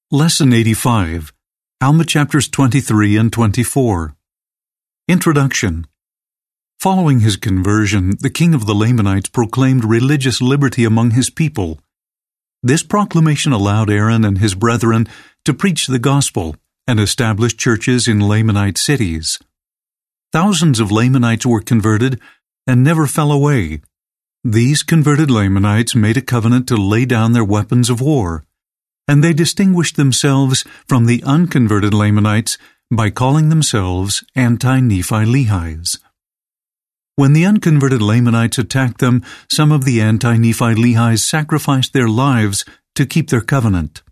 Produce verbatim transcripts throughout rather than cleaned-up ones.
Lesson eighty-five, Alma chapters twenty-three and twenty-four. Introduction. Following his conversion, the king of the Lamanites proclaimed religious liberty among his people. This proclamation allowed Aaron and his brethren to preach the gospel and establish churches in Lamanite cities. Thousands of Lamanites were converted and never fell away. These converted Lamanites made a covenant to lay down their weapons of war, and they distinguished themselves from the unconverted Lamanites by calling themselves anti-Nephi-Lehies. When the unconverted Lamanites attacked them, some of the anti-Nephi-Lehies sacrificed their lives to keep their covenant.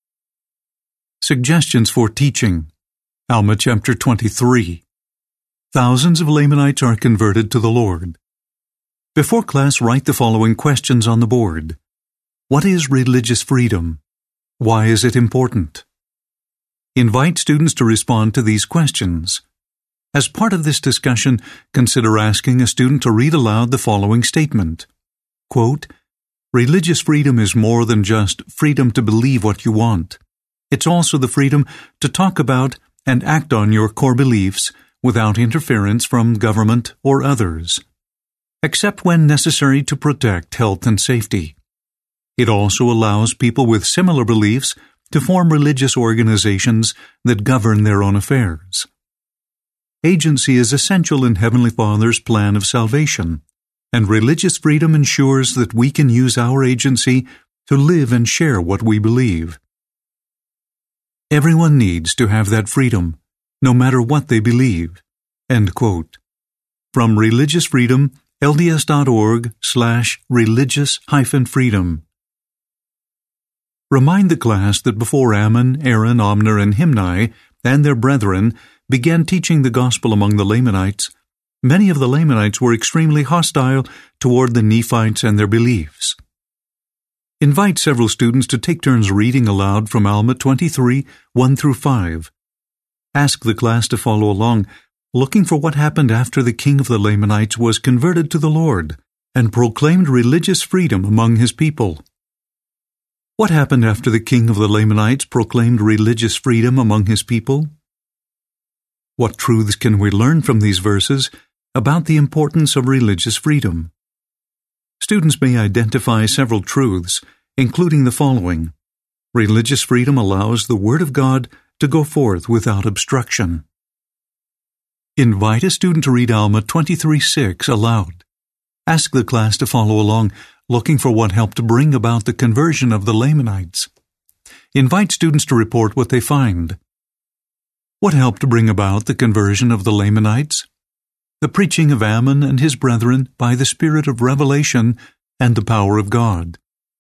Suggestions for teaching. Alma chapter twenty-three. Thousands of Lamanites are converted to the Lord. Before class, write the following questions on the board. What is religious freedom? Why is it important? Invite students to respond to these questions. As part of this discussion, consider asking a student to read aloud the following statement. Quote, "Religious freedom is more than just freedom to believe what you want. It's also the freedom to talk about and act on your core beliefs without interference from government or others, except when necessary to protect health and safety. It also allows people with similar beliefs to form religious organizations that govern their own affairs. Agency is essential in Heavenly Father's plan of salvation, and religious freedom ensures that we can use our agency to live and share what we believe. Everyone needs to have that freedom, no matter what they believe." End quote. From Religious Freedom, L D S dot org slash religious hyphen freedom. Remind the class that before Ammon, Aaron, Omner, and Himni, and their brethren, began teaching the gospel among the Lamanites, many of the Lamanites were extremely hostile toward the Nephites and their beliefs. Invite several students to take turns reading aloud from Alma twenty-three, one through five. Ask the class to follow along, looking for what happened after the king of the Lamanites was converted to the Lord and proclaimed religious freedom among his people. What happened after the king of the Lamanites proclaimed religious freedom among his people? What truths can we learn from these verses about the importance of religious freedom? Students may identify several truths, including the following. Religious freedom allows the Word of God to go forth without obstruction. Invite a student to read Alma twenty-three six aloud. Ask the class to follow along, looking for what helped bring about the conversion of the Lamanites. Invite students to report what they find. What helped bring about the conversion of the Lamanites? The preaching of Ammon and his brethren by the Spirit of revelation and the power of God.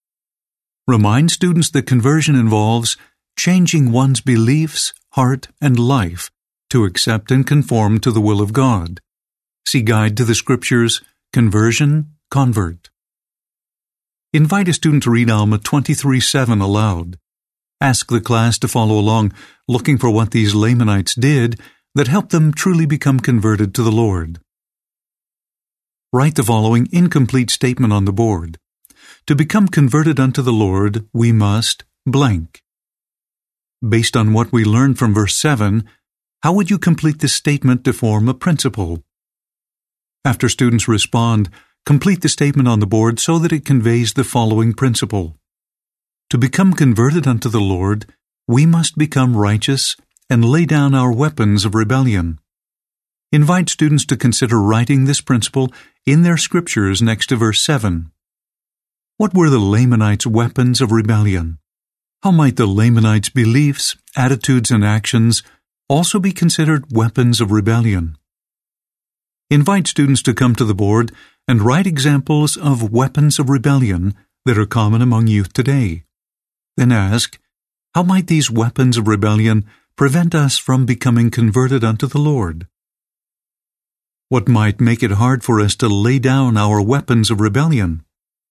Remind students that conversion involves changing one's beliefs, heart, and life to accept and conform to the will of God. See Guide to the Scriptures, Conversion, Convert. Invite a student to read Alma twenty-three seven aloud. Ask the class to follow along, looking for what these Lamanites did that helped them truly become converted to the Lord. Write the following incomplete statement on the board. To become converted unto the Lord, we must blank. Based on what we learned from verse seven, how would you complete this statement to form a principle? After students respond, complete the statement on the board so that it conveys the following principle. To become converted unto the Lord, we must become righteous and lay down our weapons of rebellion. Invite students to consider writing this principle in their scriptures next to verse seven. What were the Lamanites' weapons of rebellion? How might the Lamanites' beliefs, attitudes, and actions also be considered weapons of rebellion? Invite students to come to the board and write examples of weapons of rebellion that are common among youth today. Then ask, how might these weapons of rebellion prevent us from becoming converted unto the Lord? What might make it hard for us to lay down our weapons of rebellion?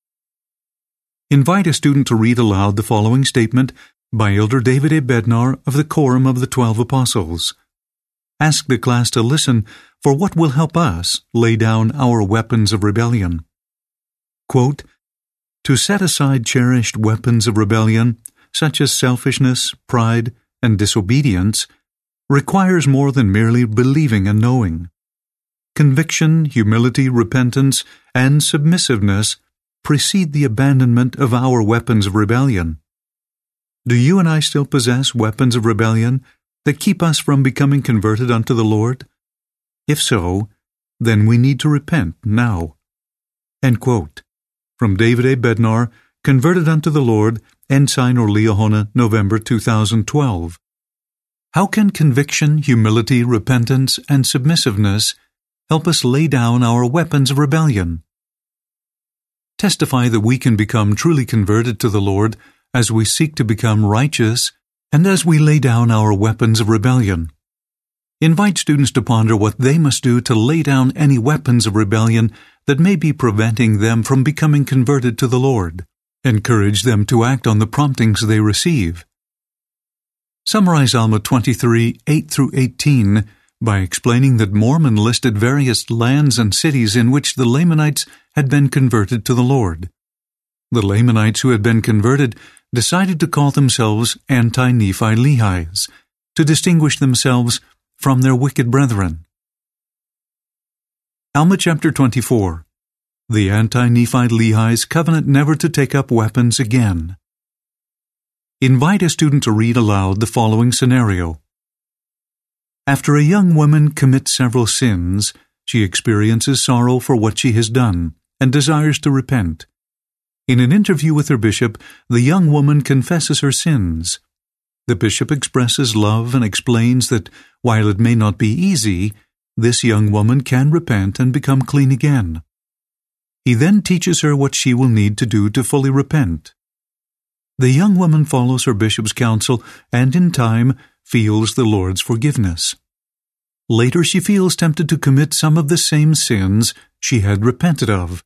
Invite a student to read aloud the following statement by Elder David A. Bednar of the Quorum of the Twelve Apostles. Ask the class to listen for what will help us lay down our weapons of rebellion. Quote, To set aside cherished weapons of rebellion, such as selfishness, pride, and disobedience, requires more than merely believing and knowing. Conviction, humility, repentance, and submissiveness precede the abandonment of our weapons of rebellion. Do you and I still possess weapons of rebellion that keep us from becoming converted unto the Lord? If so, then we need to repent now. End quote. From David A. Bednar, Converted unto the Lord, Ensign or Liahona, November two thousand twelve. How can conviction, humility, repentance, and submissiveness help us lay down our weapons of rebellion? Testify that we can become truly converted to the Lord as we seek to become righteous and as we lay down our weapons of rebellion. Invite students to ponder what they must do to lay down any weapons of rebellion that may be preventing them from becoming converted to the Lord. Encourage them to act on the promptings they receive. Summarize Alma twenty-three, eight through eighteen by explaining that Mormon listed various lands and cities in which the Lamanites had been converted to the Lord. The Lamanites who had been converted decided to call themselves Anti-Nephi Lehis, to distinguish themselves from their wicked brethren. Alma chapter twenty-four. The Anti-Nephi Lehis covenant never to take up weapons again. Invite a student to read aloud the following scenario. After a young woman commits several sins, she experiences sorrow for what she has done and desires to repent. In an interview with her bishop, the young woman confesses her sins. The bishop expresses love and explains that while it may not be easy, this young woman can repent and become clean again. He then teaches her what she will need to do to fully repent. The young woman follows her bishop's counsel and in time feels the Lord's forgiveness. Later she feels tempted to commit some of the same sins she had repented of.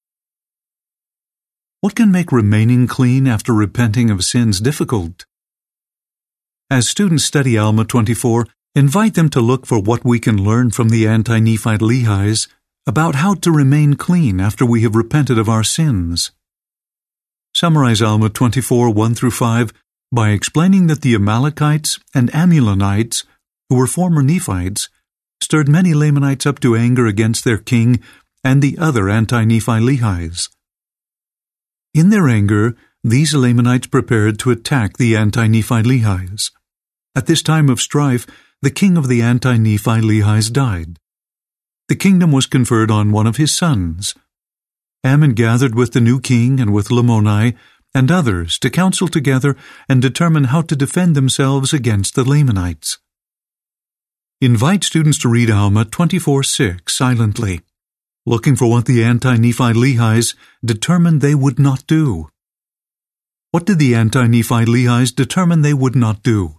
What can make remaining clean after repenting of sins difficult? As students study Alma twenty-four, invite them to look for what we can learn from the Anti-Nephite Lehis about how to remain clean after we have repented of our sins. Summarize Alma twenty-four, one through five by explaining that the Amalekites and Amulonites, who were former Nephites, stirred many Lamanites up to anger against their king and the other Anti-Nephi Lehis. In their anger, these Lamanites prepared to attack the Anti-Nephi Lehis. At this time of strife, the king of the Anti-Nephi Lehis died. The kingdom was conferred on one of his sons. Ammon gathered with the new king and with Lamoni and others to counsel together and determine how to defend themselves against the Lamanites. Invite students to read Alma twenty-four six silently, looking for what the Anti-Nephi Lehis determined they would not do. What did the Anti-Nephi Lehis determine they would not do?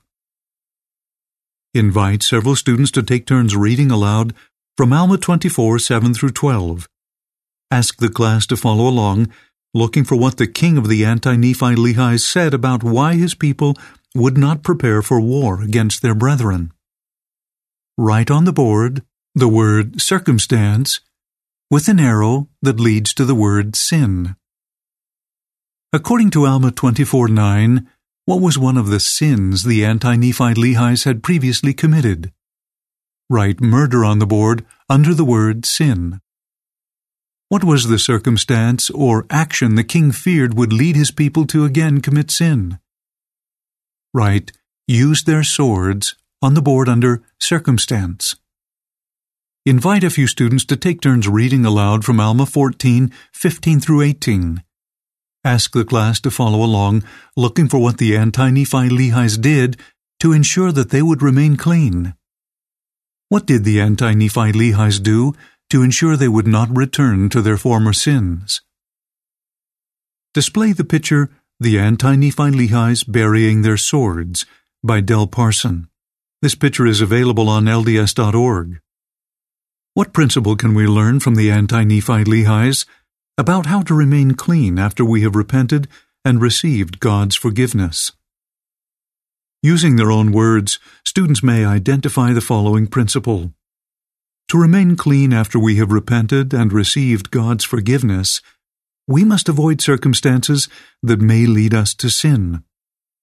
Invite several students to take turns reading aloud from Alma twenty-four, seven through twelve. Ask the class to follow along, looking for what the king of the Anti-Nephi Lehis said about why his people would not prepare for war against their brethren. Write on the board the word circumstance with an arrow that leads to the word sin. According to Alma twenty-four nine, what was one of the sins the Anti-Nephi Lehis had previously committed? Write murder on the board under the word sin. What was the circumstance or action the king feared would lead his people to again commit sin? Write use their swords on the board under circumstance. Invite a few students to take turns reading aloud from Alma fourteen, fifteen through eighteen. Ask the class to follow along, looking for what the Anti-Nephi Lehis did to ensure that they would remain clean. What did the Anti-Nephi Lehis do to ensure they would not return to their former sins? Display the picture, The Anti-Nephi Lehis Burying Their Swords, by Del Parson. This picture is available on L D S dot org. What principle can we learn from the Anti-Nephi Lehis about how to remain clean after we have repented and received God's forgiveness? Using their own words, students may identify the following principle. To remain clean after we have repented and received God's forgiveness, we must avoid circumstances that may lead us to sin.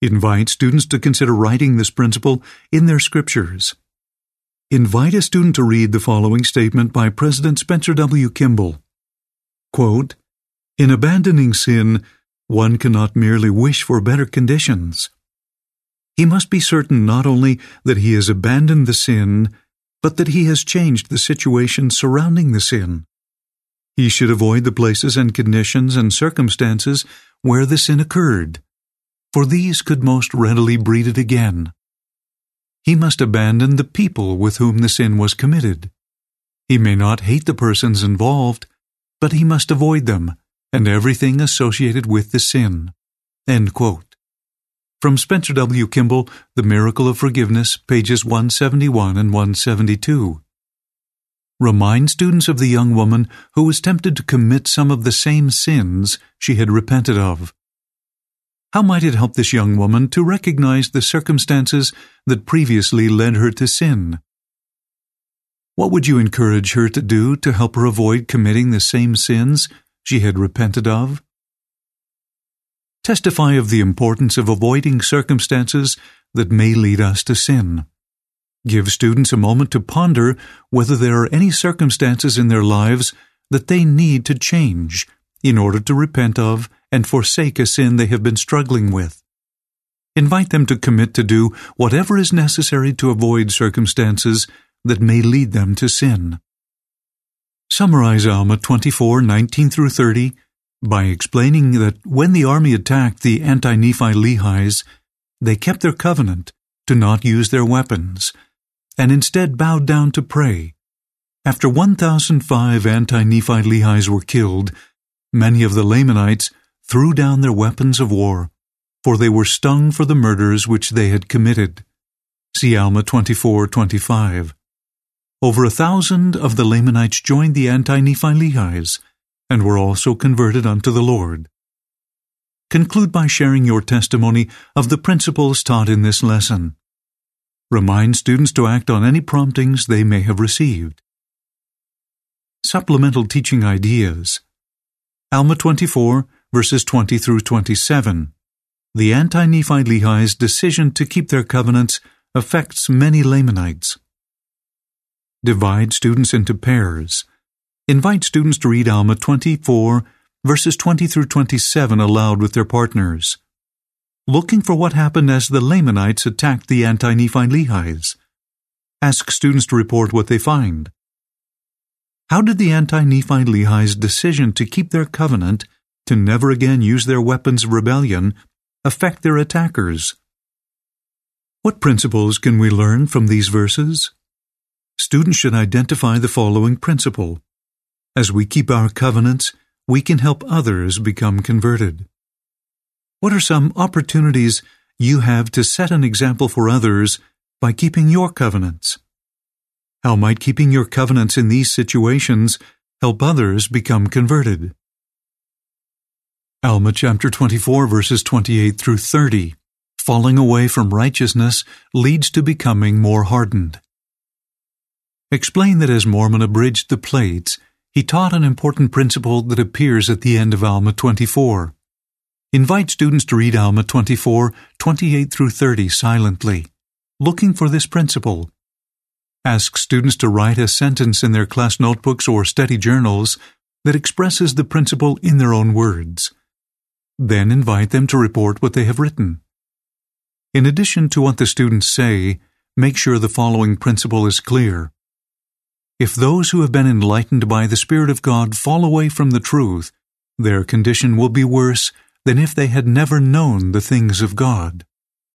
Invite students to consider writing this principle in their scriptures. Invite a student to read the following statement by President Spencer W. Kimball. Quote, "In abandoning sin, one cannot merely wish for better conditions. He must be certain not only that he has abandoned the sin, but that he has changed the situation surrounding the sin. He should avoid the places and conditions and circumstances where the sin occurred, for these could most readily breed it again. He must abandon the people with whom the sin was committed. He may not hate the persons involved, but he must avoid them and everything associated with the sin." End quote. From Spencer W. Kimball, The Miracle of Forgiveness, pages one seventy-one and one seventy-two. Remind students of the young woman who was tempted to commit some of the same sins she had repented of. How might it help this young woman to recognize the circumstances that previously led her to sin? What would you encourage her to do to help her avoid committing the same sins she had repented of? Testify of the importance of avoiding circumstances that may lead us to sin. Give students a moment to ponder whether there are any circumstances in their lives that they need to change in order to repent of and forsake a sin they have been struggling with. Invite them to commit to do whatever is necessary to avoid circumstances that may lead them to sin. Summarize Alma twenty-four, nineteen through thirty by explaining that when the army attacked the anti-Nephi Lehis, they kept their covenant to not use their weapons, and instead bowed down to pray. After one thousand five anti-Nephi Lehis were killed, many of the Lamanites threw down their weapons of war, for they were stung for the murders which they had committed. See Alma twenty-four, twenty-five. Over a thousand of the Lamanites joined the anti-Nephi Lehis, and were also converted unto the Lord. Conclude by sharing your testimony of the principles taught in this lesson. Remind students to act on any promptings they may have received. Supplemental teaching ideas. Alma twenty-four, verses twenty through twenty-seven. The anti-Nephi Lehis' decision to keep their covenants affects many Lamanites. Divide students into pairs. Invite students to read Alma twenty-four, verses twenty through twenty-seven aloud with their partners. Looking for what happened as the Lamanites attacked the anti-Nephi Lehis. Ask students to report what they find. How did the anti-Nephi Lehis' decision to keep their covenant to never again use their weapons of rebellion affect their attackers? What principles can we learn from these verses? Students should identify the following principle. As we keep our covenants, we can help others become converted. What are some opportunities you have to set an example for others by keeping your covenants? How might keeping your covenants in these situations help others become converted? Alma chapter twenty-four, verses twenty-eight through thirty. Falling away from righteousness leads to becoming more hardened. Explain that as Mormon abridged the plates, he taught an important principle that appears at the end of Alma twenty-four. Invite students to read Alma twenty-four, twenty-eight through thirty silently, looking for this principle. Ask students to write a sentence in their class notebooks or study journals that expresses the principle in their own words. Then invite them to report what they have written. In addition to what the students say, make sure the following principle is clear. If those who have been enlightened by the Spirit of God fall away from the truth, their condition will be worse than if they had never known the things of God.